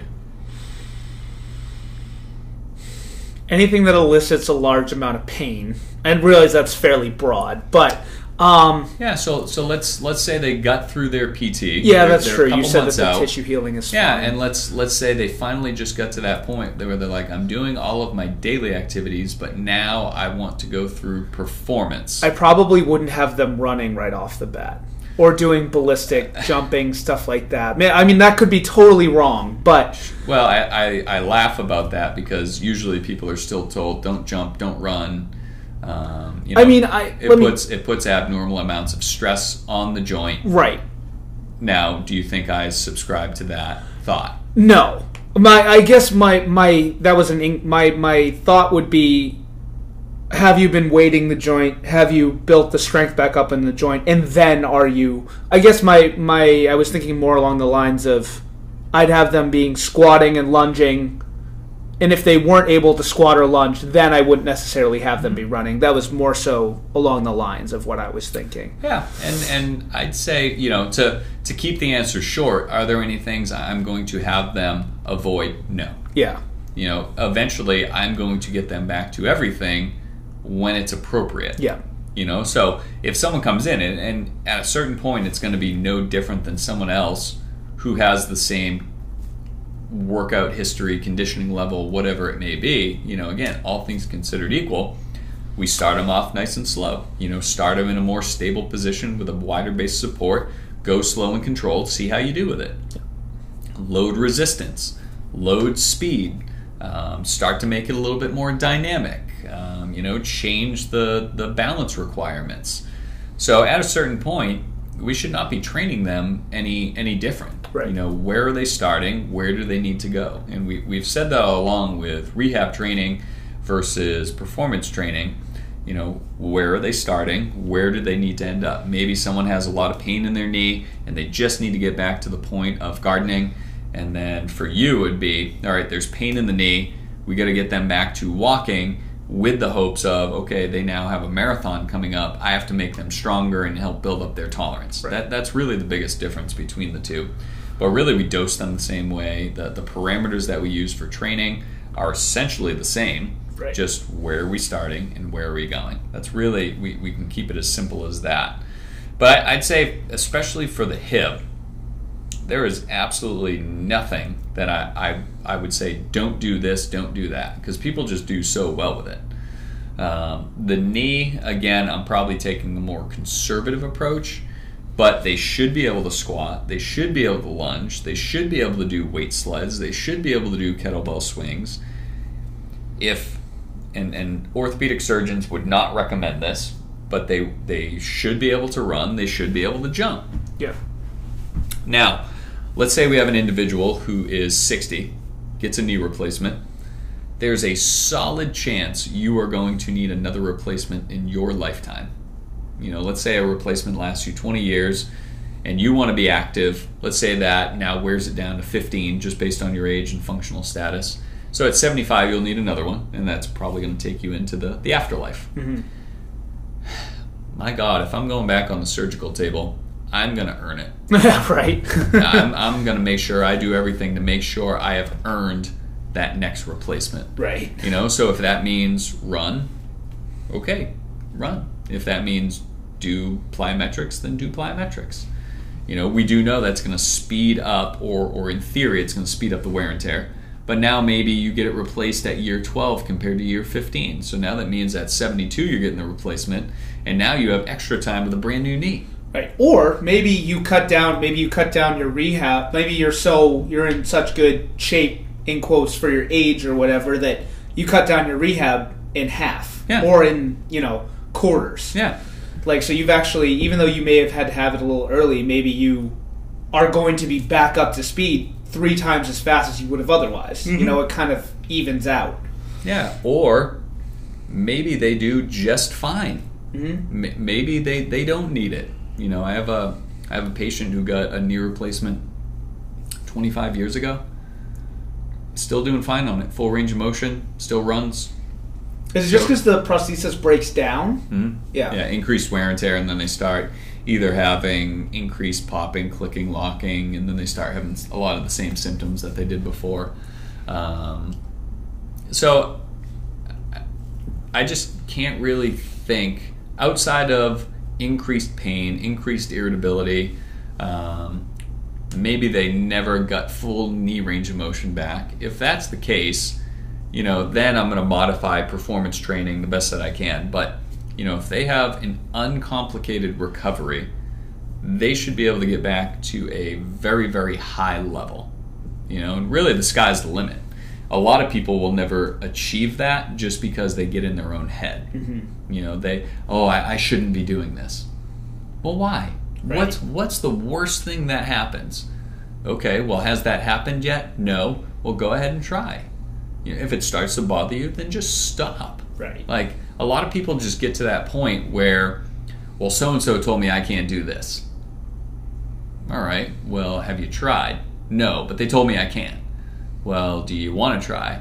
Speaker 1: Anything that elicits a large amount of pain. And realize that's fairly broad, but Um,
Speaker 2: Yeah, so so let's let's say they got through their P T.
Speaker 1: yeah,
Speaker 2: They're-
Speaker 1: that's
Speaker 2: they're a
Speaker 1: true. You
Speaker 2: couple
Speaker 1: said that
Speaker 2: months
Speaker 1: the
Speaker 2: out.
Speaker 1: tissue healing is
Speaker 2: Yeah,
Speaker 1: fine.
Speaker 2: and let's let's say they finally just got to that point where they're like, I'm doing all of my daily activities, but now I want to go through performance.
Speaker 1: I probably wouldn't have them running right off the bat or doing ballistic jumping, stuff like that. Man, I mean, that could be totally wrong, but
Speaker 2: Well, I, I, I laugh about that because usually people are still told, don't jump, don't run. Um, you know,
Speaker 1: I mean, I
Speaker 2: it
Speaker 1: let me-
Speaker 2: puts it puts abnormal amounts of stress on the joint.
Speaker 1: right.
Speaker 2: Now, do you think I subscribe to that thought?
Speaker 1: No. My I guess my my that was an in- my my thought would be, have you been weighting the joint? Have you built the strength back up in the joint? And then are you? I guess my my I was thinking more along the lines of, I'd have them being squatting and lunging, and if they weren't able to squat or lunge, then I wouldn't necessarily have them be running. That was more so along the lines of what I was thinking.
Speaker 2: Yeah, and and I'd say, you know, to to keep the answer short, are there any things I'm going to have them avoid? No.
Speaker 1: Yeah.
Speaker 2: You know, eventually I'm going to get them back to everything when it's appropriate.
Speaker 1: Yeah.
Speaker 2: You know, so if someone comes in and, and at a certain point it's going to be no different than someone else who has the same workout history, conditioning level, whatever it may be, you know, again, all things considered equal, we start them off nice and slow. You know, start them in a more stable position with a wider base of support, go slow and controlled, see how you do with it. Load resistance, load speed, um, start to make it a little bit more dynamic, um, you know, change the, the balance requirements. So at a certain point, we should not be training them any any different.
Speaker 1: Right.
Speaker 2: You know, where are they starting? Where do they need to go? And we, we've said that all along with rehab training versus performance training. You know, where are they starting? Where do they need to end up? Maybe someone has a lot of pain in their knee and they just need to get back to the point of gardening. And then for you, it would be, all right, there's pain in the knee. We got to get them back to walking with the hopes of, okay, they now have a marathon coming up. I have to make them stronger and help build up their tolerance.
Speaker 1: Right.
Speaker 2: That That's really the biggest difference between the two. But really, we dose them the same way. The, the parameters that we use for training are essentially the same.
Speaker 1: Right.
Speaker 2: Just where are we starting and where are we going? That's really, we, we can keep it as simple as that. But I'd say, especially for the hip, there is absolutely nothing that I, I, I would say, don't do this, don't do that, because people just do so well with it. Um, the knee, again, I'm probably taking the more conservative approach, but they should be able to squat, they should be able to lunge, they should be able to do weight sleds, they should be able to do kettlebell swings. If, and, and orthopedic surgeons would not recommend this, but they, they should be able to run, they should be able to jump.
Speaker 1: Yeah.
Speaker 2: Now, let's say we have an individual who is sixty, gets a knee replacement. There's a solid chance you are going to need another replacement in your lifetime. You know, let's say a replacement lasts you twenty years and you want to be active. Let's say that now wears it down to fifteen just based on your age and functional status. So at seventy-five, you'll need another one, and that's probably going to take you into the, the afterlife.
Speaker 1: Mm-hmm.
Speaker 2: My God, if I'm going back on the surgical table, I'm going to earn it.
Speaker 1: Right.
Speaker 2: I'm, I'm going to make sure I do everything to make sure I have earned that next replacement.
Speaker 1: Right.
Speaker 2: You know, so if that means run, okay, run. If that means do plyometrics, then do plyometrics. You know, we do know that's going to speed up, or, or in theory, it's going to speed up the wear and tear. But now maybe you get it replaced at year twelve compared to year fifteen. So now that means at seventy-two you're getting the replacement, and now you have extra time with a brand new knee.
Speaker 1: Right. Or maybe you cut down maybe you cut down your rehab. Maybe you're so you're in such good shape, in quotes, for your age or whatever, that you cut down your rehab in half.
Speaker 2: Yeah.
Speaker 1: Or in, you know, quarters.
Speaker 2: Yeah.
Speaker 1: Like, so you've actually, even though you may have had to have it a little early, maybe you are going to be back up to speed three times as fast as you would have otherwise. Mm-hmm. You know, it kind of evens out.
Speaker 2: Yeah. Or maybe they do just fine.
Speaker 1: Mm-hmm.
Speaker 2: M- maybe they, they don't need it. You know, I have a I have a patient who got a knee replacement twenty-five years ago. Still doing fine on it. Full range of motion. Still runs.
Speaker 1: Is it just because the prosthesis breaks down?
Speaker 2: Mm-hmm.
Speaker 1: Yeah.
Speaker 2: Yeah, increased wear and tear, and then they start either having increased popping, clicking, locking, and then they start having a lot of the same symptoms that they did before. Um, so I just can't really think, outside of increased pain, increased irritability. Um, maybe they never got full knee range of motion back. If that's the case, you know, then I'm going to modify performance training the best that I can. But, you know, if they have an uncomplicated recovery, they should be able to get back to a very, very high level. You know, and really the sky's the limit. A lot of people will never achieve that just because they get in their own head. Mm-hmm. You know, they, oh, I, I shouldn't be doing this. Well, why? Right. What's what's the worst thing that happens? Okay, well, has that happened yet? No. Well, go ahead and try. You know, if it starts to bother you, then just stop.
Speaker 1: Right.
Speaker 2: Like, a lot of people just get to that point where, well, so-and-so told me I can't do this. All right, well, have you tried? No, but they told me I can. Well, do you want to try?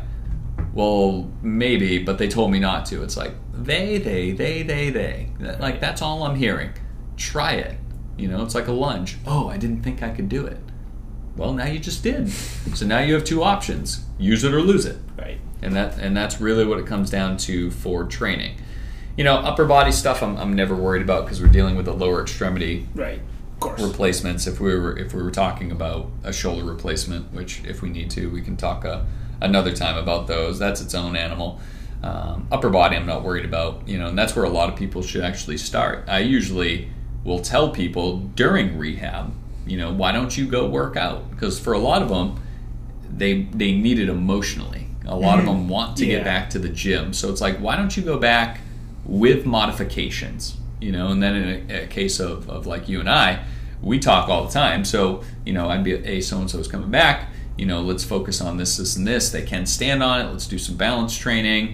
Speaker 2: Well, maybe, but they told me not to. It's like, they, they, they, they, they. Like, that's all I'm hearing. Try it. You know, it's like a lunge. Oh, I didn't think I could do it. Well, now you just did. So now you have two options. Use it or lose it.
Speaker 1: Right.
Speaker 2: And that and that's really what it comes down to for training. You know, upper body stuff I'm, I'm never worried about because we're dealing with the lower extremity
Speaker 1: right. Of course.
Speaker 2: replacements. If we were if we were talking about a shoulder replacement, which if we need to, we can talk a, another time about those. That's its own animal. Um, upper body I'm not worried about. You know, and that's where a lot of people should actually start. I usually will tell people during rehab, you know, why don't you go work out? Because for a lot of them, they they need it emotionally. A lot mm-hmm. of them want to
Speaker 1: yeah.
Speaker 2: get back to the gym. So it's like, why don't you go back with modifications? You know, and then in a, a case of, of like you and I, we talk all the time. So, you know, I'd be, hey, so-and-so's coming back. You know, let's focus on this, this, and this. They can stand on it. Let's do some balance training.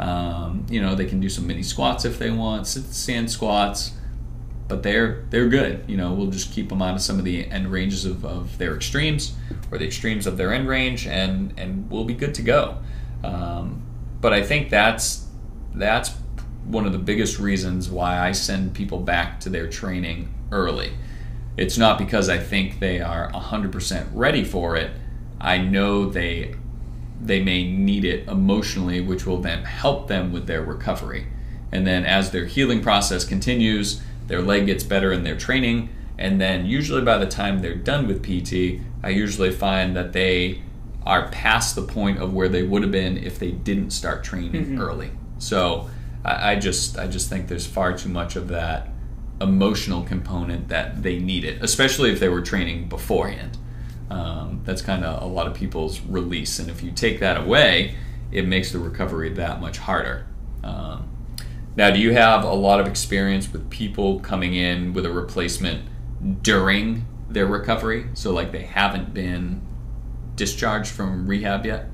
Speaker 2: Um, you know, they can do some mini squats if they want, sit stand squats. But they're they're good. You know, we'll just keep them out of some of the end ranges of, of their extremes or the extremes of their end range, and, and we'll be good to go. Um, but I think that's that's one of the biggest reasons why I send people back to their training early. It's not because I think they are one hundred percent ready for it. I know they they may need it emotionally, which will then help them with their recovery. And then as their healing process continues, their leg gets better in their training, and then usually by the time they're done with P T, I usually find that they are past the point of where they would have been if they didn't start training mm-hmm. early. So I, I just I just think there's far too much of that emotional component that they need it, especially if they were training beforehand. Um, that's kind of a lot of people's release, and if you take that away, it makes the recovery that much harder. Um, Now, do you have a lot of experience with people coming in with a replacement during their recovery? So, like, they haven't been discharged from rehab yet?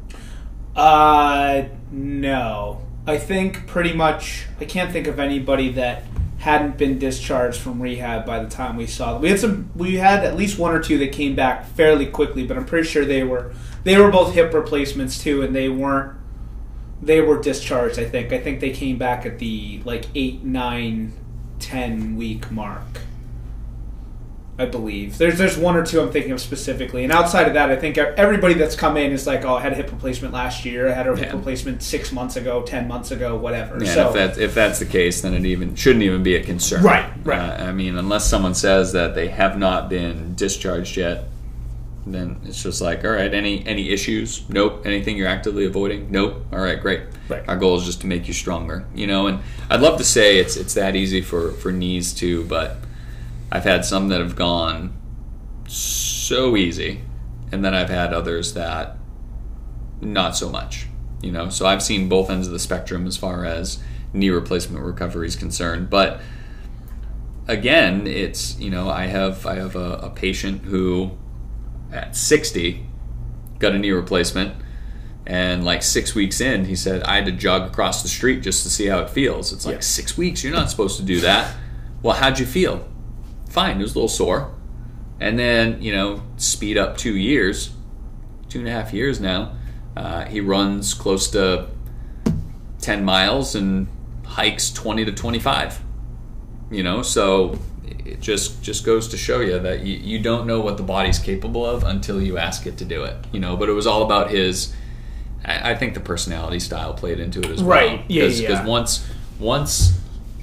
Speaker 1: Uh, no. I think pretty much, I can't think of anybody that hadn't been discharged from rehab by the time we saw them. We had some, we had at least one or two that came back fairly quickly, but I'm pretty sure they were, they were both hip replacements too, and they weren't, They were discharged, I think. I think they came back at the, like, eight, nine, ten week mark. I believe. There's there's one or two I'm thinking of specifically. And outside of that, I think everybody that's come in is like, oh, I had a hip replacement last year. I had a yeah. hip replacement six months ago, ten months ago, whatever.
Speaker 2: Yeah,
Speaker 1: so,
Speaker 2: if, that's, if that's the case, then it even shouldn't even be a concern.
Speaker 1: Right, right.
Speaker 2: Uh, I mean, unless someone says that they have not been discharged yet, then it's just like, all right, any any issues? Nope. Anything you're actively avoiding? Nope. All right, great.
Speaker 1: Right.
Speaker 2: Our goal is just to make you stronger, you know. And I'd love to say it's it's that easy for, for knees too, but I've had some that have gone so easy, and then I've had others that not so much, you know. So I've seen both ends of the spectrum as far as knee replacement recovery is concerned. But again, it's, you know, I have I have a, a patient who at sixty got a knee replacement, and like six weeks in he said, I had to jog across the street just to see how it feels. It's like, yeah. six weeks, you're not supposed to do that. Well, how'd you feel? Fine, it was a little sore. And then, you know, speed up two years two and a half years now, uh, he runs close to ten miles and hikes twenty to twenty-five, you know. So it just just goes to show you that you, you don't know what the body's capable of until you ask it to do it, you know. But it was all about his, I, I think the personality style played into it as well.
Speaker 1: Right, yeah,
Speaker 2: Cause,
Speaker 1: yeah.
Speaker 2: Because once, once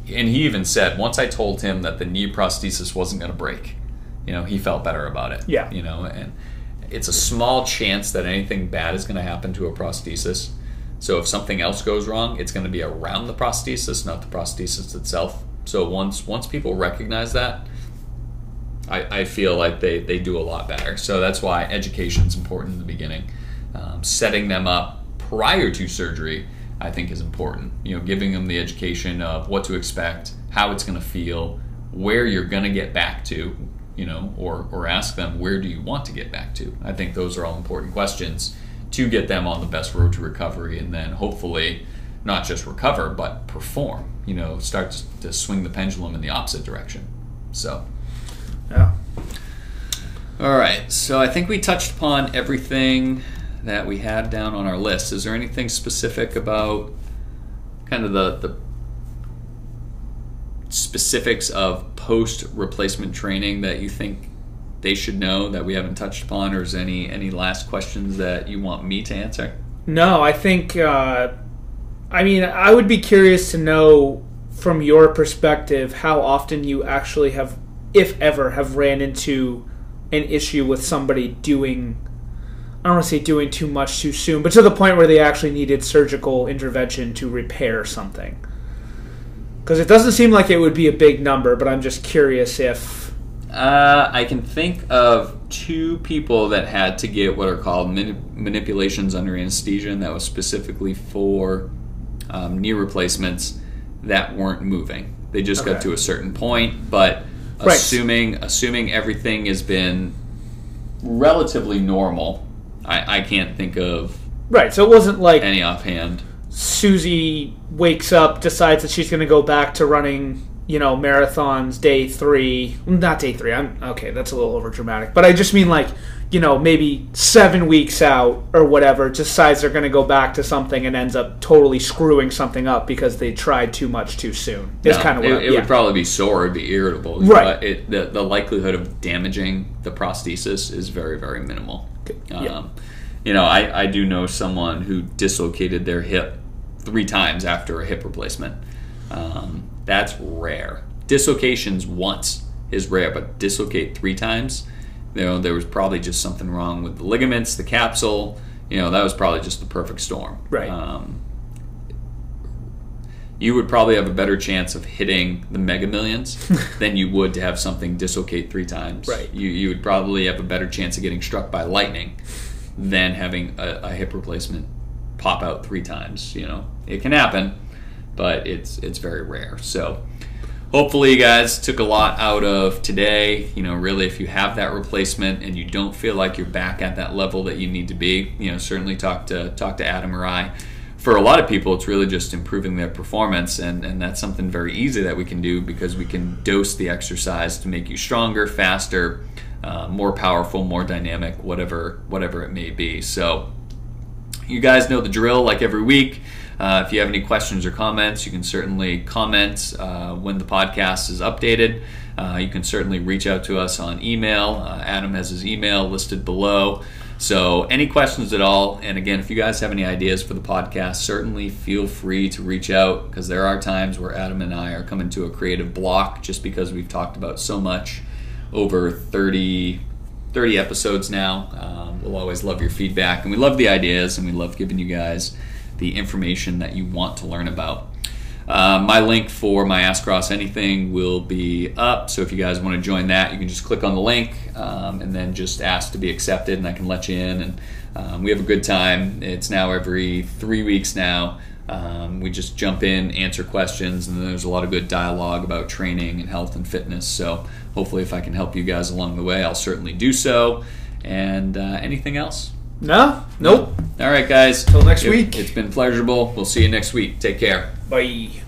Speaker 2: and he even said, once I told him that the knee prosthesis wasn't going to break, you know, he felt better about it.
Speaker 1: Yeah.
Speaker 2: You know, and it's a small chance that anything bad is going to happen to a prosthesis. So if something else goes wrong, it's going to be around the prosthesis, not the prosthesis itself. So once once people recognize that, I, I feel like they, they do a lot better. So that's why education is important in the beginning. Um, setting them up prior to surgery, I think, is important. You know, giving them the education of what to expect, how it's going to feel, where you're going to get back to, you know, or, or ask them, where do you want to get back to? I think those are all important questions to get them on the best road to recovery, and then hopefully not just recover, but perform, you know, start to, to swing the pendulum in the opposite direction. So,
Speaker 1: yeah.
Speaker 2: All right. So I think we touched upon everything that we had down on our list. Is there anything specific about kind of the, the specifics of post-replacement training that you think they should know that we haven't touched upon, or is any any last questions that you want me to answer?
Speaker 1: No, I think, uh, I mean, I would be curious to know from your perspective how often you actually have, if ever, have ran into an issue with somebody doing, I don't want to say doing too much too soon, but to the point where they actually needed surgical intervention to repair something. Because it doesn't seem like it would be a big number, but I'm just curious if...
Speaker 2: Uh, I can think of two people that had to get what are called manip- manipulations under anesthesia, and that was specifically for um, knee replacements that weren't moving. They just
Speaker 1: Okay.
Speaker 2: got to a certain point, but
Speaker 1: Right.
Speaker 2: assuming assuming everything has been relatively normal, I, I can't think of
Speaker 1: Right, so it wasn't like
Speaker 2: any offhand.
Speaker 1: Susie wakes up, decides that she's going to go back to running, you know, marathons day three. Not day three. I'm okay. That's a little over dramatic. But I just mean like, you know, maybe seven weeks out or whatever, decides they're going to go back to something and ends up totally screwing something up because they tried too much too soon. It's
Speaker 2: No,
Speaker 1: kind of
Speaker 2: it,
Speaker 1: what,
Speaker 2: it
Speaker 1: yeah.
Speaker 2: would probably be sore, it'd be irritable.
Speaker 1: Right.
Speaker 2: But it, the, the likelihood of damaging the prosthesis is very, very minimal.
Speaker 1: Yeah.
Speaker 2: Um, you know, I, I do know someone who dislocated their hip three times after a hip replacement. Um, that's rare. Dislocations once is rare, but dislocate three times, you know, there was probably just something wrong with the ligaments, the capsule. You know, that was probably just the perfect storm.
Speaker 1: Right.
Speaker 2: Um, you would probably have a better chance of hitting the Mega Millions than you would to have something dislocate three times.
Speaker 1: Right.
Speaker 2: You you would probably have a better chance of getting struck by lightning than having a, a hip replacement pop out three times. You know, it can happen, but it's it's very rare. So hopefully you guys took a lot out of today. You know, really, if you have that replacement and you don't feel like you're back at that level that you need to be, you know, certainly talk to talk to Adam or I. For a lot of people, it's really just improving their performance, and, and that's something very easy that we can do because we can dose the exercise to make you stronger, faster, uh, more powerful, more dynamic, whatever whatever it may be. So you guys know the drill. Like every week, uh, if you have any questions or comments, you can certainly comment uh, when the podcast is updated. Uh, you can certainly reach out to us on email. Uh, Adam has his email listed below. So any questions at all, and again, if you guys have any ideas for the podcast, certainly feel free to reach out, because there are times where Adam and I are coming to a creative block just because we've talked about so much over thirty, thirty episodes now. Um, we'll always love your feedback, and we love the ideas, and we love giving you guys the information that you want to learn about. Uh, my link for my Ask Ross Anything will be up, so if you guys want to join that, you can just click on the link um, and then just ask to be accepted, and I can let you in. And um, we have a good time. It's now every three weeks now. Um, we just jump in, answer questions, and then there's a lot of good dialogue about training and health and fitness. So hopefully if I can help you guys along the way, I'll certainly do so. And uh, anything else?
Speaker 1: No? Nope.
Speaker 2: All right, guys.
Speaker 1: Till next
Speaker 2: It-
Speaker 1: week.
Speaker 2: It's been pleasurable. We'll see you next week. Take care.
Speaker 1: Bye.